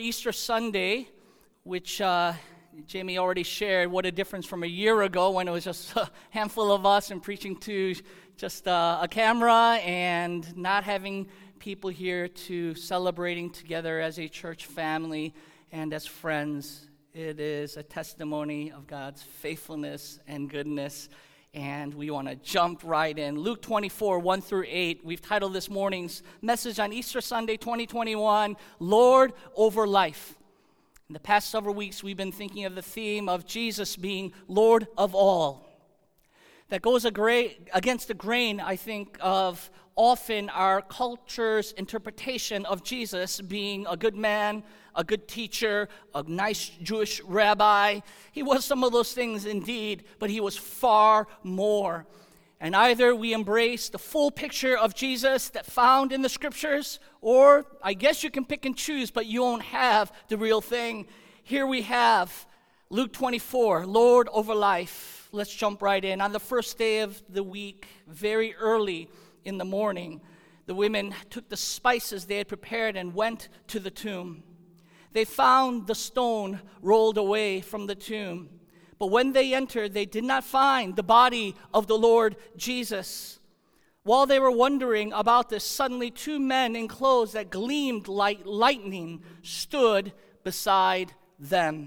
Easter Sunday, which Jamie already shared, what a difference from a year ago when it was just a handful of us and preaching to just a camera and not having people here to celebrating together as a church family and as friends. It is a testimony of God's faithfulness and goodness, and we want to jump right in. Luke 24, 1 through 8. We've titled this morning's message on Easter Sunday 2021, Lord over Life. In the past several weeks, we've been thinking of the theme of Jesus being Lord of all. That goes against the grain, I think, of often our culture's interpretation of Jesus being a good man, a good teacher, a nice Jewish rabbi. He was some of those things indeed, but he was far more. And either we embrace the full picture of Jesus that found in the scriptures, or I guess you can pick and choose, but you won't have the real thing. Here we have Luke 24, Lord over life. Let's jump right in. On the first day of the week, very early in the morning, the women took the spices they had prepared and went to the tomb. They found the stone rolled away from the tomb. But when they entered, they did not find the body of the Lord Jesus. While they were wondering about this, suddenly two men in clothes that gleamed like lightning stood beside them.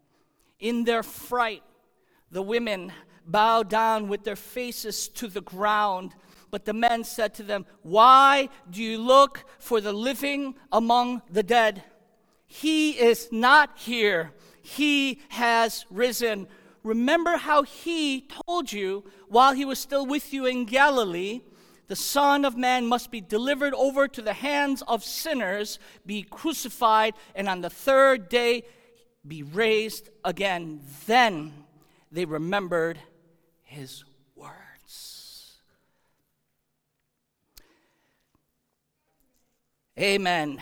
In their fright, the women bowed down with their faces to the ground. But the men said to them, "Why do you look for the living among the dead? He is not here. He has risen. Remember how he told you while he was still with you in Galilee, the Son of Man must be delivered over to the hands of sinners, be crucified, and on the third day be raised again." Then they remembered his words. Amen.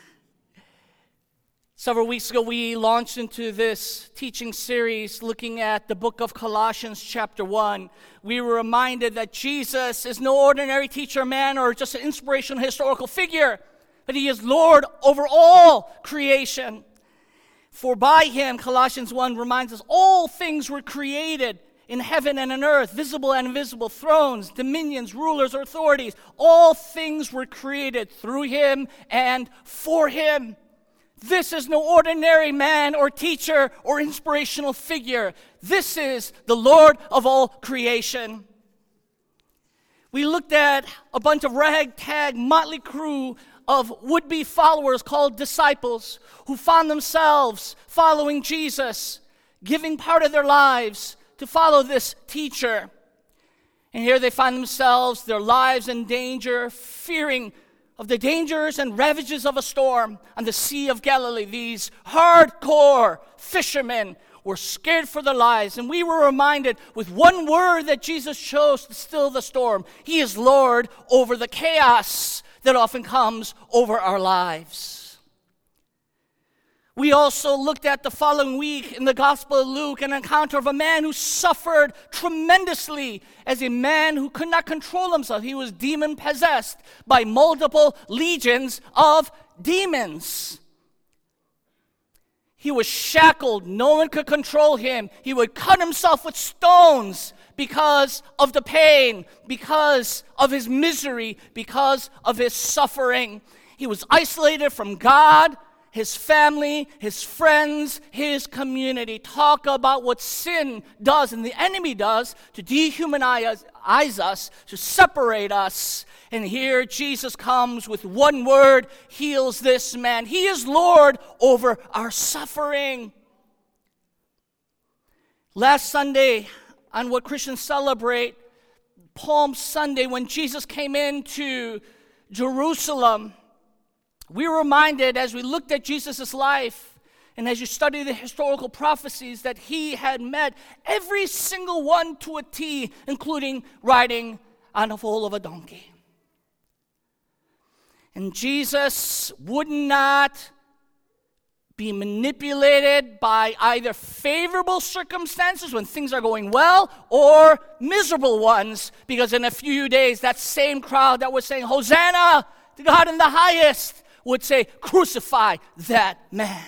Several weeks ago, we launched into this teaching series looking at the book of Colossians chapter 1. We were reminded that Jesus is no ordinary teacher, man, or just an inspirational historical figure, but he is Lord over all creation. For by him, Colossians 1 reminds us, all things were created in heaven and on earth, visible and invisible, thrones, dominions, rulers, or authorities. All things were created through him and for him. This is no ordinary man or teacher or inspirational figure. This is the Lord of all creation. We looked at a bunch of ragtag, motley crew of would-be followers called disciples who found themselves following Jesus, giving part of their lives to follow this teacher. And here they find themselves, their lives in danger, fearing of the dangers and ravages of a storm on the Sea of Galilee. These hardcore fishermen were scared for their lives, and we were reminded with one word that Jesus chose to still the storm. He is Lord over the chaos that often comes over our lives. We also looked at the following week in the Gospel of Luke an encounter of a man who suffered tremendously as a man who could not control himself. He was demon-possessed by multiple legions of demons. He was shackled. No one could control him. He would cut himself with stones because of the pain, because of his misery, because of his suffering. He was isolated from God, his family, his friends, his community. Talk about what sin does and the enemy does to dehumanize us, to separate us. And here Jesus comes with one word, heals this man. He is Lord over our suffering. Last Sunday, on what Christians celebrate, Palm Sunday, when Jesus came into Jerusalem, we were reminded as we looked at Jesus' life and as you study the historical prophecies that he had met every single one to a T, including riding on the foal of a donkey. And Jesus would not be manipulated by either favorable circumstances when things are going well or miserable ones, because in a few days that same crowd that was saying, "Hosanna to God in the highest," would say, crucify that man.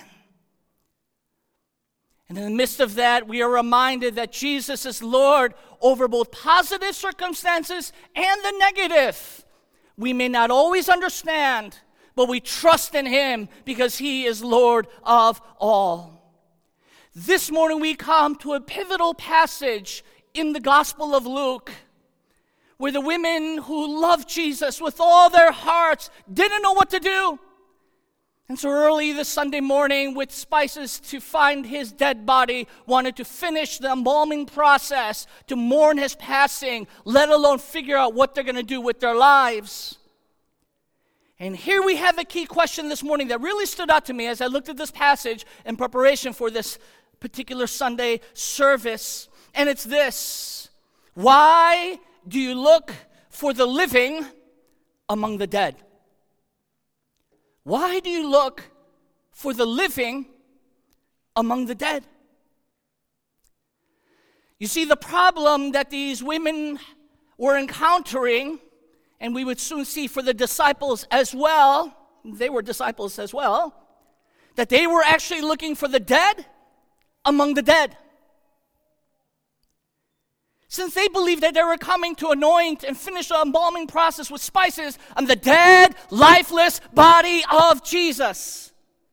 And in the midst of that, we are reminded that Jesus is Lord over both positive circumstances and the negative. We may not always understand, but we trust in him because he is Lord of all. This morning we come to a pivotal passage in the Gospel of Luke, where the women who loved Jesus with all their hearts didn't know what to do. And so early this Sunday morning, with spices to find his dead body, wanted to finish the embalming process, to mourn his passing, let alone figure out what they're going to do with their lives. And here we have a key question this morning that really stood out to me as I looked at this passage in preparation for this particular Sunday service. And it's this: why do you look for the living among the dead? Why do you look for the living among the dead? You see, the problem that these women were encountering, and we would soon see for the disciples as well, they were disciples as well, that they were actually looking for the dead among the dead. Since they believed that they were coming to anoint and finish the embalming process with spices on the dead, lifeless body of Jesus.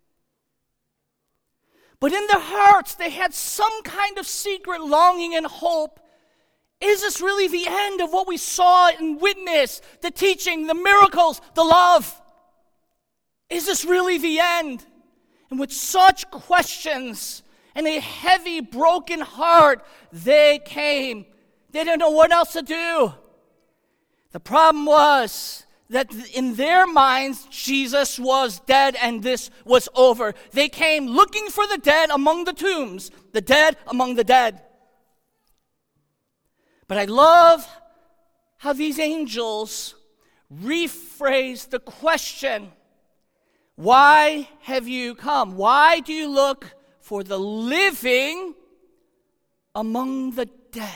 But in their hearts, they had some kind of secret longing and hope. Is this really the end of what we saw and witnessed? The teaching, the miracles, the love? Is this really the end? And with such questions and a heavy, broken heart, they came. They didn't know what else to do. The problem was that in their minds, Jesus was dead and this was over. They came looking for the dead among the tombs, the dead among the dead. But I love how these angels rephrase the question, why have you come? Why do you look for the living among the dead?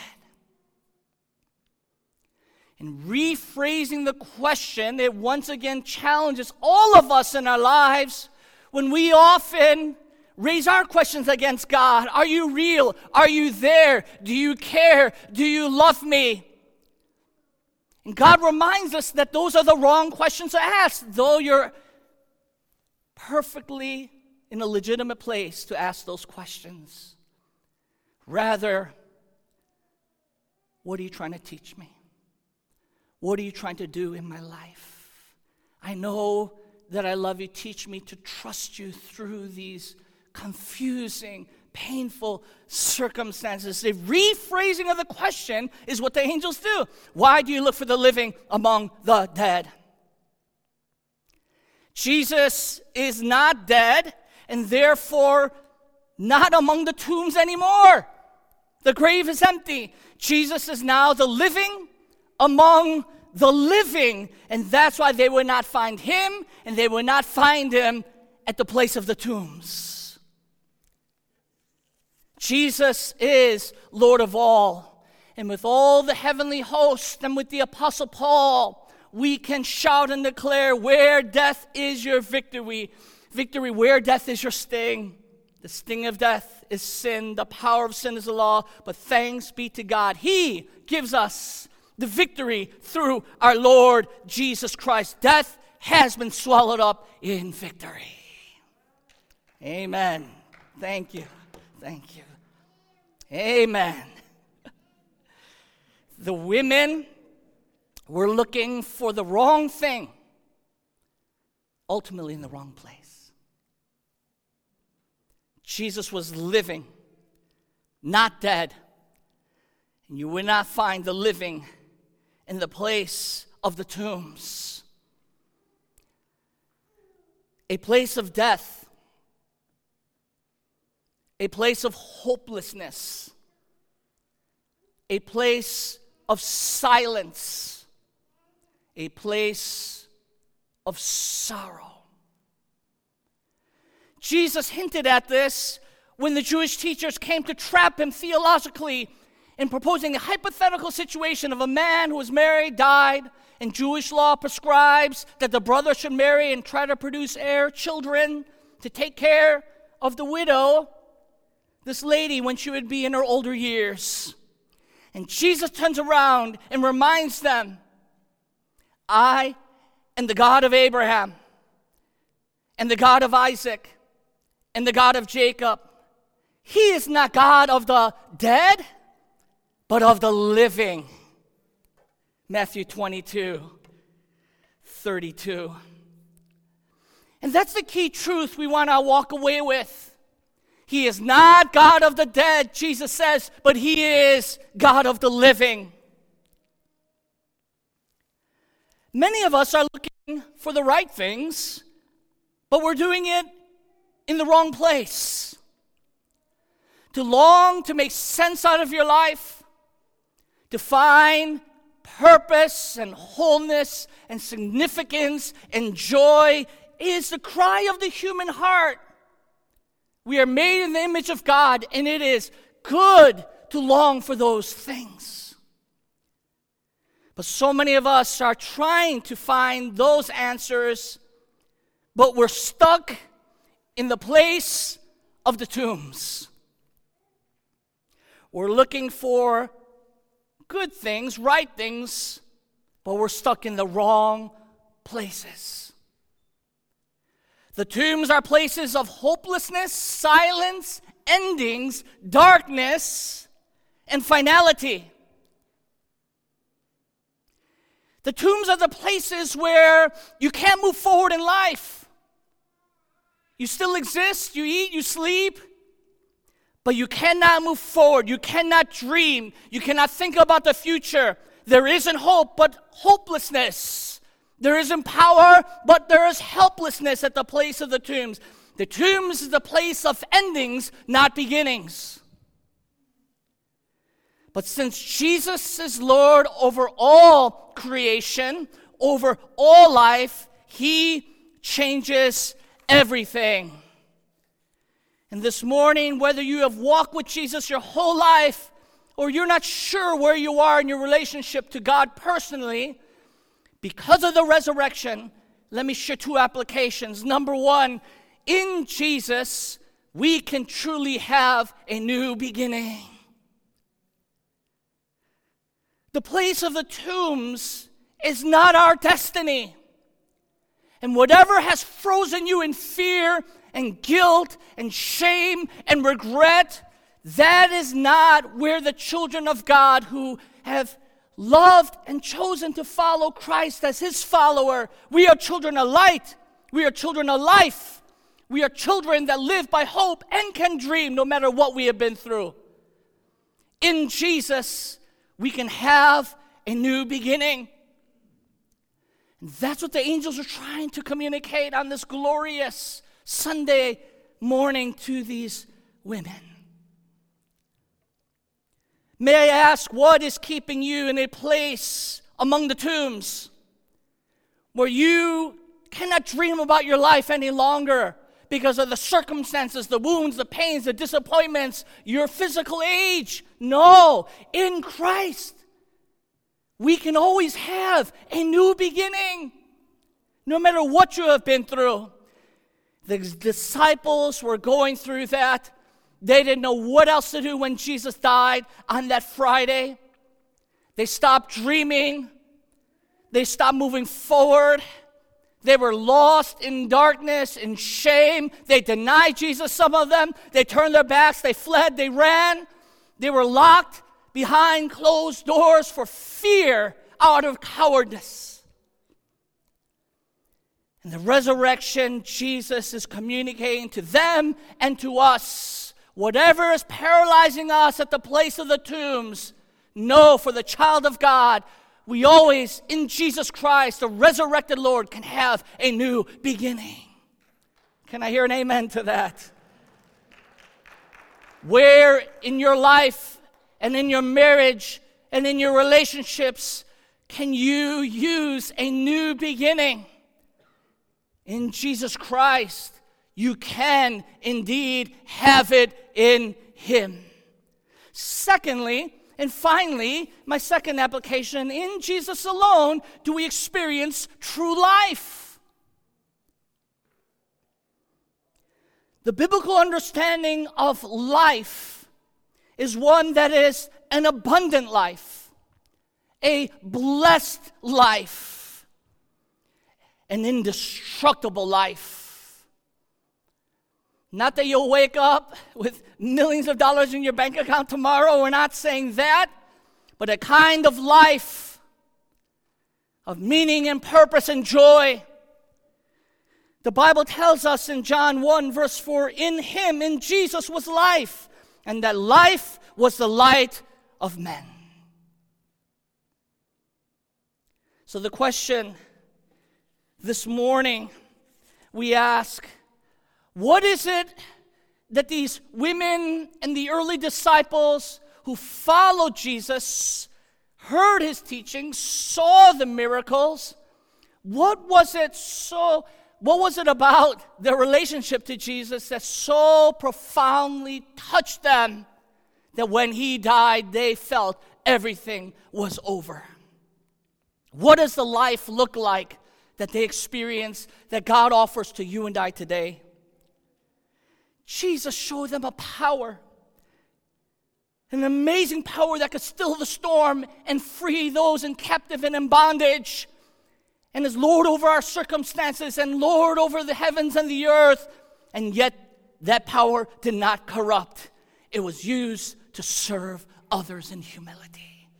And rephrasing the question, it once again challenges all of us in our lives when we often raise our questions against God. Are you real? Are you there? Do you care? Do you love me? And God reminds us that those are the wrong questions to ask, though you're perfectly in a legitimate place to ask those questions. Rather, what are you trying to teach me? What are you trying to do in my life? I know that I love you. Teach me to trust you through these confusing, painful circumstances. The rephrasing of the question is what the angels do. Why do you look for the living among the dead? Jesus is not dead and therefore not among the tombs anymore. The grave is empty. Jesus is now the living among the living, and that's why they would not find him, and they would not find him at the place of the tombs. Jesus is Lord of all, and with all the heavenly host and with the Apostle Paul, we can shout and declare, where death is your victory, where death is your sting. The sting of death is sin, the power of sin is the law, but thanks be to God, he gives us the victory through our Lord Jesus Christ. Death has been swallowed up in victory. Amen. Thank you. Thank you. Amen. The women were looking for the wrong thing, ultimately in the wrong place. Jesus was living, not dead. And you will not find the living in the place of the tombs. A place of death. A place of hopelessness. A place of silence. A place of sorrow. Jesus hinted at this when the Jewish teachers came to trap him theologically in proposing a hypothetical situation of a man who was married, died, and Jewish law prescribes that the brother should marry and try to produce children to take care of the widow, this lady, when she would be in her older years. And Jesus turns around and reminds them, I am the God of Abraham, and the God of Isaac, and the God of Jacob. He is not God of the dead, but of the living. Matthew 22:32. And that's the key truth we want to walk away with. He is not God of the dead, Jesus says, but he is God of the living. Many of us are looking for the right things, but we're doing it in the wrong place. To long to make sense out of your life, to find purpose and wholeness and significance and joy is the cry of the human heart. We are made in the image of God, and it is good to long for those things. But so many of us are trying to find those answers, but we're stuck in the place of the tombs. We're looking for good things, right things, but we're stuck in the wrong places. The tombs are places of hopelessness, silence, endings, darkness, and finality. The tombs are the places where you can't move forward in life. You still exist, you eat, you sleep, but you cannot move forward. You cannot dream. You cannot think about the future. There isn't hope, but hopelessness. There isn't power, but there is helplessness at the place of the tombs. The tombs is the place of endings, not beginnings. But since Jesus is Lord over all creation, over all life, he changes everything. And this morning, whether you have walked with Jesus your whole life or you're not sure where you are in your relationship to God personally, because of the resurrection, let me share two applications. Number one, in Jesus, we can truly have a new beginning. The place of the tombs is not our destiny. And whatever has frozen you in fear and guilt and shame and regret, that is not where the children of God who have loved and chosen to follow Christ as his follower, we are children of light. We are children of life. We are children that live by hope and can dream no matter what we have been through. In Jesus, we can have a new beginning. And that's what the angels are trying to communicate on this glorious Sunday morning to these women. May I ask, what is keeping you in a place among the tombs where you cannot dream about your life any longer because of the circumstances, the wounds, the pains, the disappointments, your physical age? No, in Christ, we can always have a new beginning, no matter what you have been through. The disciples were going through that. They didn't know what else to do when Jesus died on that Friday. They stopped dreaming. They stopped moving forward. They were lost in darkness, in shame. They denied Jesus, some of them. They turned their backs. They fled. They ran. They were locked behind closed doors for fear out of cowardice. In the resurrection, Jesus is communicating to them and to us. Whatever is paralyzing us at the place of the tombs, know for the child of God, we always, in Jesus Christ, the resurrected Lord, can have a new beginning. Can I hear an amen to that? Where in your life and in your marriage and in your relationships can you use a new beginning? In Jesus Christ, you can indeed have it in him. Secondly, And finally, my second application, in Jesus alone do we experience true life. The biblical understanding of life is one that is an abundant life, a blessed life, an indestructible life. Not that you'll wake up with millions of dollars in your bank account tomorrow. We're not saying that. But a kind of life of meaning and purpose and joy. The Bible tells us in John 1 verse 4, in him, in Jesus, was life, and that life was the light of men. So the question this morning we ask, what is it that these women and the early disciples who followed Jesus, heard his teaching, saw the miracles, what was it about their relationship to Jesus that so profoundly touched them that when he died, they felt everything was over? What does the life look like that they experience, that God offers to you and I today? Jesus showed them a power, an amazing power that could still the storm and free those in captive and in bondage, and is Lord over our circumstances and Lord over the heavens and the earth. And yet that power did not corrupt. It was used to serve others in humility.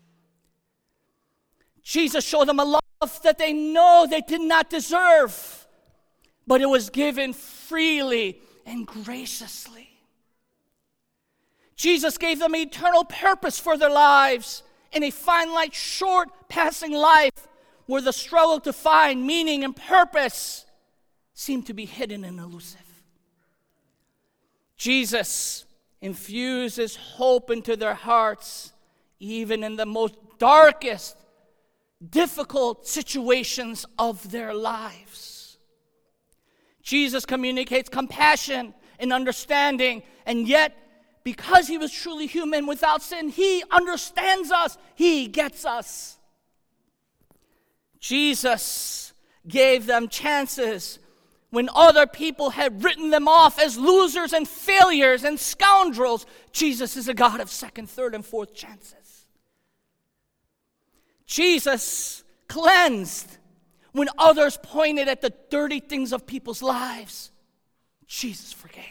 Jesus showed them a love that they know they did not deserve, but it was given freely and graciously. Jesus gave them eternal purpose for their lives in a finite, short, passing life where the struggle to find meaning and purpose seemed to be hidden and elusive. Jesus infuses hope into their hearts, even in the most darkest, difficult situations of their lives. Jesus communicates compassion and understanding, and yet, because he was truly human without sin, he understands us, he gets us. Jesus gave them chances when other people had written them off as losers and failures and scoundrels. Jesus is a God of second, third, and fourth chances. Jesus cleansed when others pointed at the dirty things of people's lives. Jesus forgave.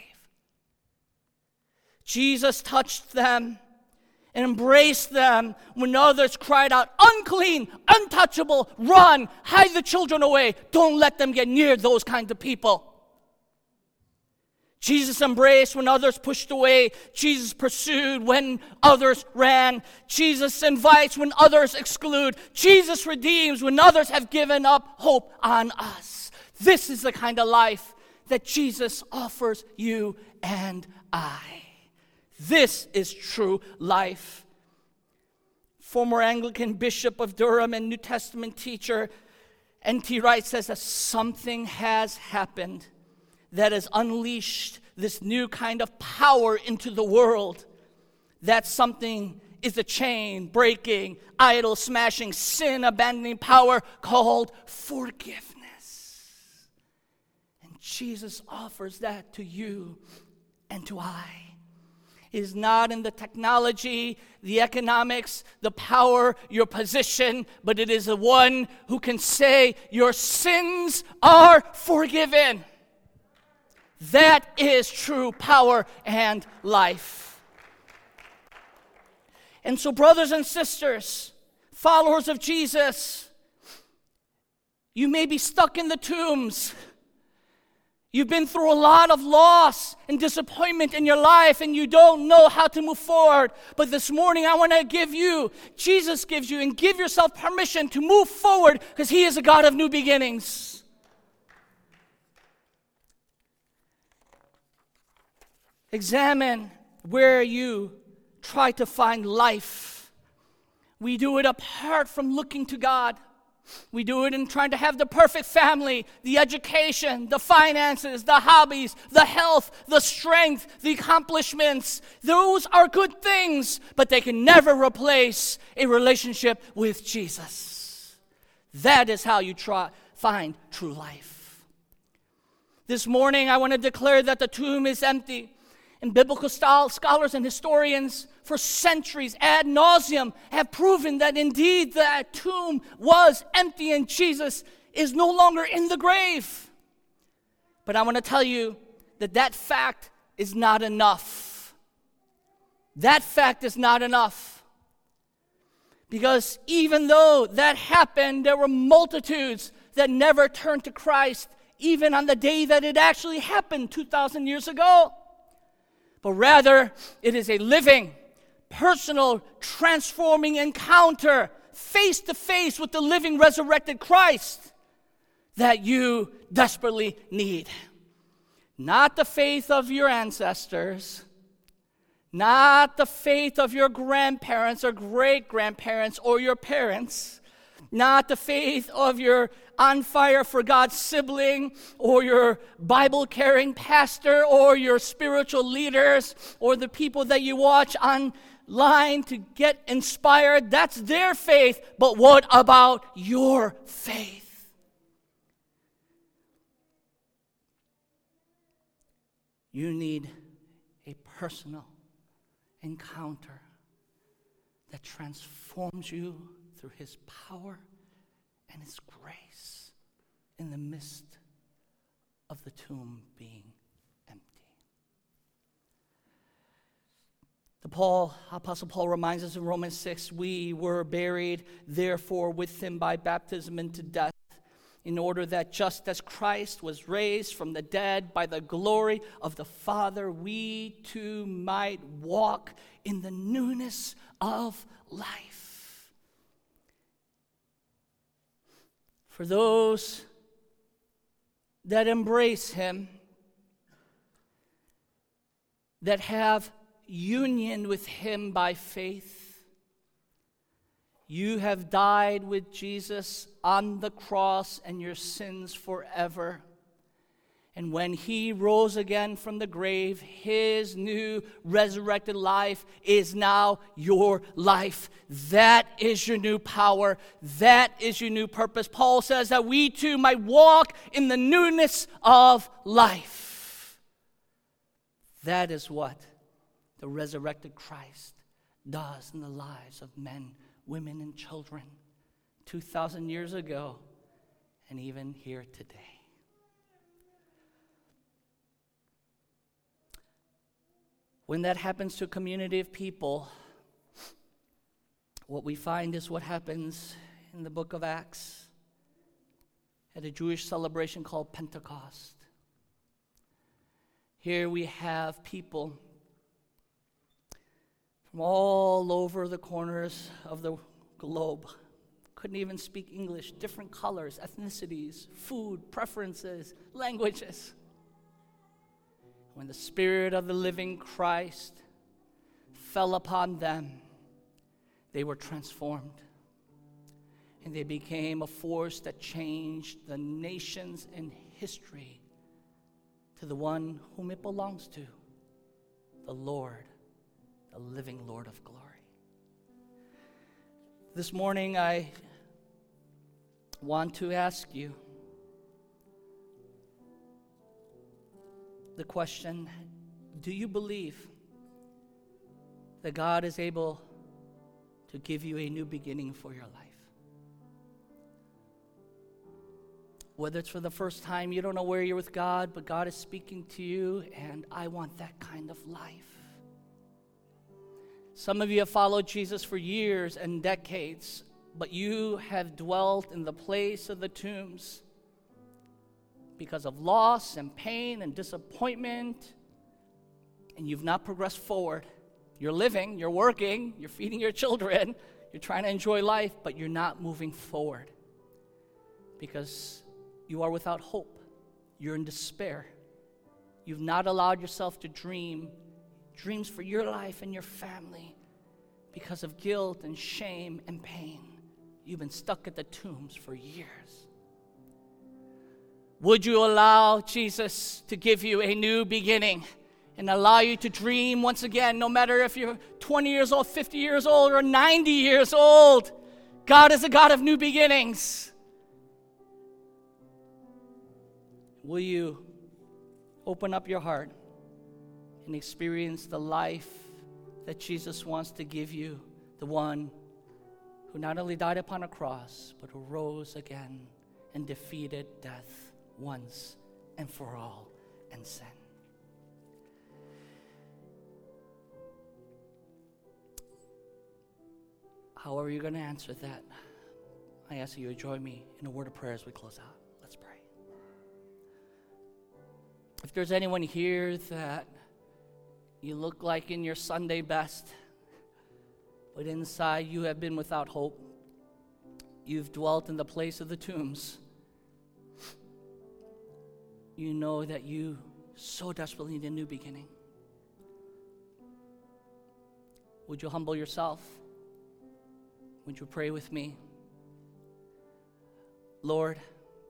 Jesus touched them and embraced them when others cried out, unclean, untouchable, run, hide the children away. Don't let them get near those kinds of people. Jesus embraced when others pushed away. Jesus pursued when others ran. Jesus invites when others exclude. Jesus redeems when others have given up hope on us. This is the kind of life that Jesus offers you and I. This is true life. Former Anglican Bishop of Durham and New Testament teacher N.T. Wright says that something has happened that has unleashed this new kind of power into the world. That something is a chain breaking, idol smashing, sin abandoning power called forgiveness. And Jesus offers that to you and to I. It is not in the technology, the economics, the power, your position, but it is the one who can say your sins are forgiven. That is true power and life. And so, brothers and sisters, followers of Jesus, you may be stuck in the tombs. You've been through a lot of loss and disappointment in your life, and you don't know how to move forward. But this morning, I want to Jesus gives you, and give yourself permission to move forward, because he is a God of new beginnings. Examine where you try to find life. We do it apart from looking to God. We do it in trying to have the perfect family, the education, the finances, the hobbies, the health, the strength, the accomplishments. Those are good things, but they can never replace a relationship with Jesus. That is how you find true life. This morning, I want to declare that the tomb is empty. And biblical scholars and historians for centuries ad nauseum have proven that indeed that tomb was empty and Jesus is no longer in the grave. But I want to tell you that that fact is not enough. That fact is not enough. Because even though that happened, there were multitudes that never turned to Christ, even on the day that it actually happened 2,000 years ago. But rather, it is a living, personal, transforming encounter, face to face with the living, resurrected Christ that you desperately need. Not the faith of your ancestors, not the faith of your grandparents or great-grandparents or your parents, not the faith of your on fire for God sibling or your Bible-carrying pastor or your spiritual leaders or the people that you watch online to get inspired. That's their faith, but what about your faith? You need a personal encounter that transforms you through His power and His grace in the midst of the tomb being empty. Apostle Paul reminds us in Romans 6, we were buried, therefore, with Him by baptism into death, in order that just as Christ was raised from the dead by the glory of the Father, we too might walk in the newness of life. For those that embrace Him, that have union with Him by faith, you have died with Jesus on the cross and your sins forever. And when He rose again from the grave, His new resurrected life is now your life. That is your new power. That is your new purpose. Paul says that we too might walk in the newness of life. That is what the resurrected Christ does in the lives of men, women, and children 2,000 years ago and even here today. When that happens to a community of people, what we find is what happens in the book of Acts at a Jewish celebration called Pentecost. Here we have people from all over the corners of the globe. Couldn't even speak English, different colors, ethnicities, food, preferences, languages. When the Spirit of the living Christ fell upon them, they were transformed. And they became a force that changed the nations in history to the one whom it belongs to, the Lord, the living Lord of glory. This morning, I want to ask you the question, do you believe that God is able to give you a new beginning for your life? Whether it's for the first time, you don't know where you're with God, but God is speaking to you, and I want that kind of life. Some of you have followed Jesus for years and decades, but you have dwelt in the place of the tombs because of loss and pain and disappointment, and you've not progressed forward. You're living, you're working, you're feeding your children, you're trying to enjoy life, but you're not moving forward because you are without hope. You're in despair. You've not allowed yourself to dream dreams for your life and your family because of guilt and shame and pain. You've been stuck at the tombs for years. Would you allow Jesus to give you a new beginning and allow you to dream once again, no matter if you're 20 years old, 50 years old, or 90 years old? God is a God of new beginnings. Will you open up your heart and experience the life that Jesus wants to give you, the one who not only died upon a cross, but who rose again and defeated death once and for all and sin? However you're going to answer that, I ask that you join me in a word of prayer as we close out. Let's pray. If there's anyone here that you look like in your Sunday best, but inside you have been without hope, you've dwelt in the place of the tombs, you know that you so desperately need a new beginning. Would you humble yourself? Would you pray with me? Lord,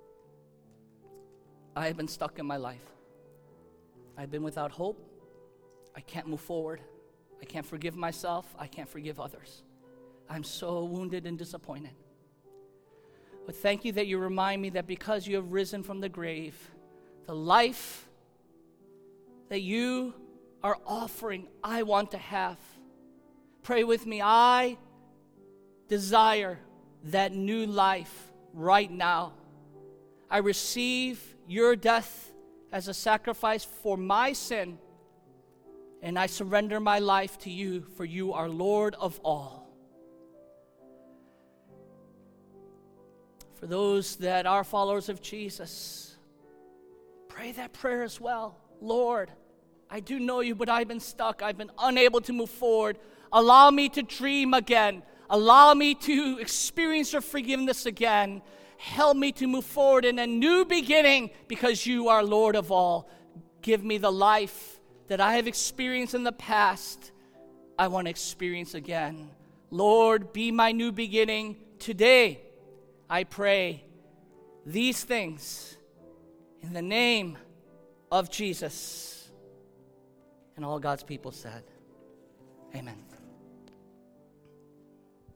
I have been stuck in my life. I've been without hope. I can't move forward. I can't forgive myself. I can't forgive others. I'm so wounded and disappointed. But thank you that you remind me that because you have risen from the grave, the life that you are offering, I want to have. Pray with me. I desire that new life right now. I receive your death as a sacrifice for my sin, and I surrender my life to you, for you are Lord of all. For those that are followers of Jesus, pray that prayer as well. Lord, I do know you, but I've been stuck. I've been unable to move forward. Allow me to dream again. Allow me to experience your forgiveness again. Help me to move forward in a new beginning because you are Lord of all. Give me the life that I have experienced in the past. I want to experience again. Lord, be my new beginning today. I pray these things in the name of Jesus. And all God's people said, amen.